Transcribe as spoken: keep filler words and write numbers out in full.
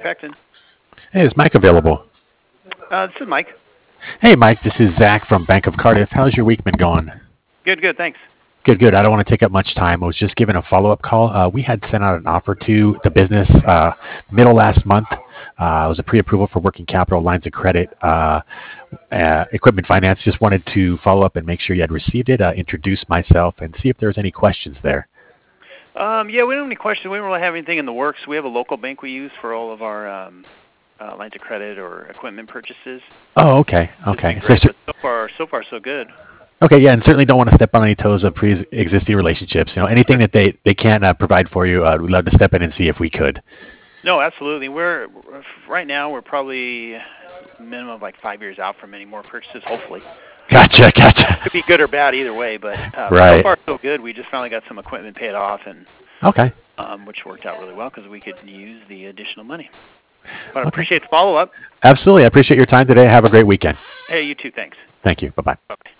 Pecton. Hey, is Mike available? Uh, this is Mike. Hey, Mike, this is Zach from Bank of Cardiff. How's your week been going? Good, good, thanks. Good, good. I don't want to take up much time. I was just giving a follow-up call. Uh, we had sent out an offer to the business uh, middle last month. Uh, it was a pre-approval for working capital lines of credit, uh, uh, equipment finance. Just wanted to follow up and make sure you had received it, uh, introduce myself, and see if there's any questions there. Um, yeah, we don't have any questions. We don't really have anything in the works. We have a local bank we use for all of our um, uh, lines of credit or equipment purchases. Oh, okay, It's okay. been So, great, but so far, so far, so good. okay, yeah, and certainly don't want to step on any toes of pre-existing relationships. You know, anything that they they can't uh, provide for you, uh, we'd love to step in and see if we could. No, absolutely. We're right now. We're probably minimum of like five years out from any more purchases. Hopefully, Gotcha, gotcha. could be good or bad either way. But uh, so Right. far, so good. We just finally got some equipment paid off, and Okay. um, which worked out really well because we could use the additional money. But I Okay. appreciate the follow up. Absolutely. I appreciate your time today. Have a great weekend. Hey, you too. Thanks. Thank you. Bye bye. Bye.